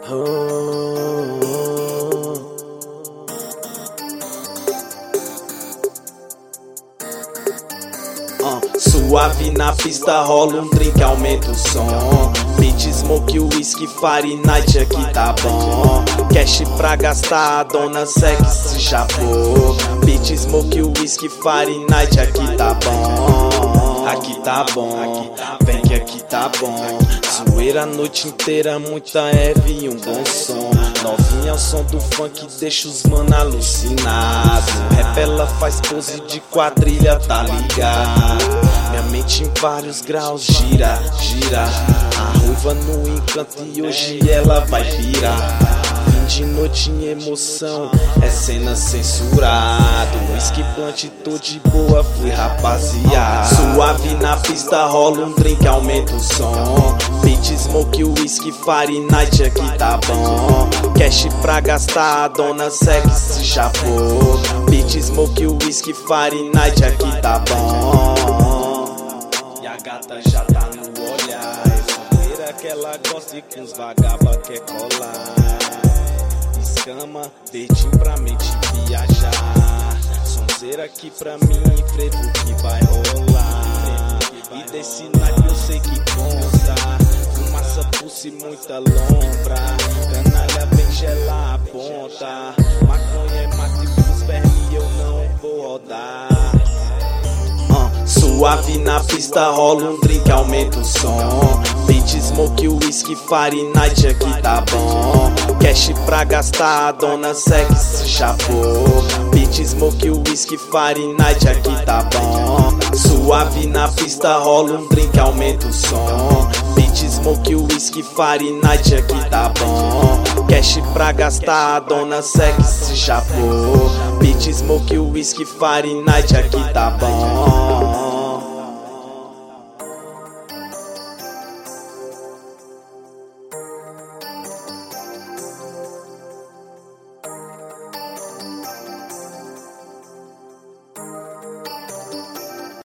Suave na pista, rola um drink, aumenta o som. Beat, smoke, whisky, Fahrenheit, aqui tá bom. Cash pra gastar, a dona sexy chapou. Beat, smoke, whisky, Fahrenheit, aqui tá bom. Aqui tá bom, vem que aqui tá bom. Zoeira a noite inteira, muita heavy e um bom som. Novinha ao som do funk, deixa os mano alucinado. Rap ela faz pose de quadrilha, tá ligado? Minha mente em vários graus gira, gira. A ruiva no encanto e hoje ela vai virar. Fim de noite em emoção, é cena censurado. Whisky blunt, tô de boa, fui rapaziada. Suave na pista, rola um drink, aumenta o som. Beat, smoke, whisky, Fahrenheit, aqui tá bom. Cash pra gastar, a dona sexy chapou. Beat, smoke, whisky, Fahrenheit, aqui tá bom. E a gata já tá no olhar. É zoeira que ela gosta e que os vagaba quer colar. Escama, dedinho pra mente viajar. Sonzeira aqui pra mim, frevo que vai rolar. E desse naipe eu sei que consta. Fumaça, pulse, muita lombra. Canalha vem gelar a ponta. Maconha é mate pros vermes, eu não vou rodar. Suave na pista, rola um drink, aumenta o som. Beat, smoke, whisky, Fahrenheit, aqui tá bom. Cash pra gastar, a dona sexy chapou. Beat, smoke, whisky, Fahrenheit, aqui tá bom. Suave na pista, rola um drink, aumenta o som. Beat, smoke, whisky, Fahrenheit, aqui tá bom. Cash pra gastar, a dona sexy chapou. Beat, smoke, whisky, Fahrenheit, aqui tá bom.